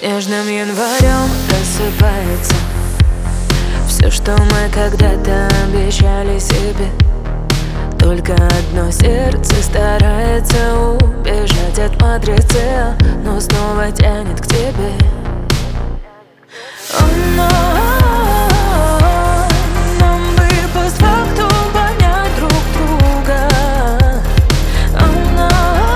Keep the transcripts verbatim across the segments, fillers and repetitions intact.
Нежным январем просыпается все, что мы когда-то обещали себе. Только одно сердце старается убежать от матрицы, но снова тянет к тебе. Oh, no. Нам бы постфактум понять друг друга. Oh, no.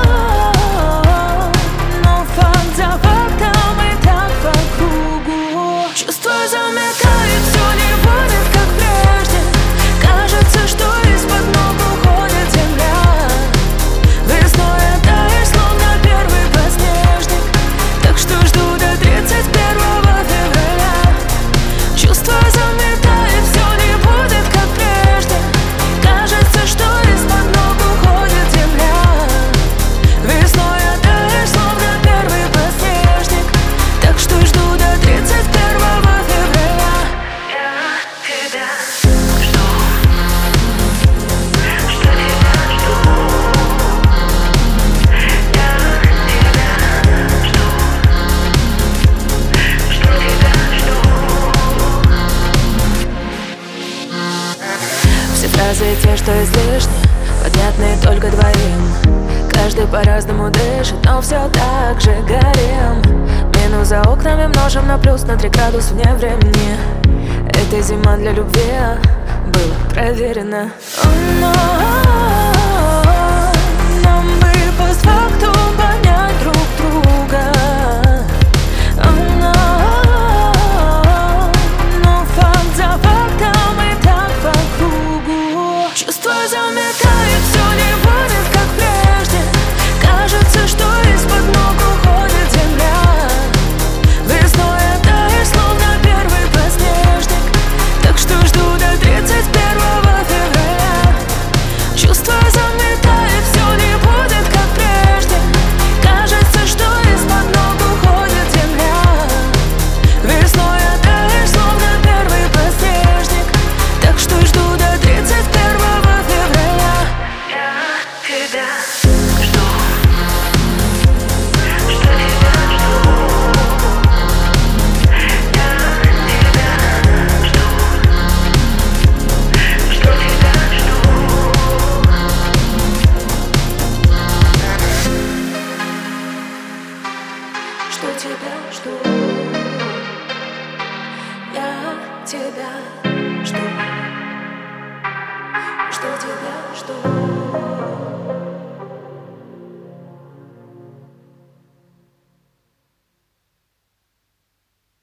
Но факт за фактом и так по кругу. Чувства заметает, все не будет как прежде. Кажется, что из-под ног уходит земля. Весной оттаешь, словно первый подснежник. Так что жду до тридцать первого февраля. Чувства заметает, все не будет как прежде. Кажется, что из-под ног уходит земля. Весной оттаешь, словно первый подснежник. Так что жду до тридцать первого февраля. Я тебя жду, что тебя жду. Я тебя жду, что тебя жду. Все фразы те, что излишни, понятны только двоим. Каждый по-разному дышит, но все так же горим. Минус за окнами множим на плюс, на три градуса вне времени. Эта зима для любви было проверено. Oh, no. Нам бы постфактум понять друг друга. Oh, no. Но факт за фактом и так по кругу. Чувства заметает, все не будет как прежде. Кажется, что из-под ног уходит земля. Весной оттаешь, словно первый подснежник. Так что жду до тридцать первого февраля. Чувства заметает, все не будет как прежде. Кажется, что из-под ног уходит земля. Весной оттаешь, словно первый подснежник. Так что жду до тридцать первого февраля. Я тебя жду, что тебя жду. Я тебя жду, что тебя жду. Что тебя жду. Я тебя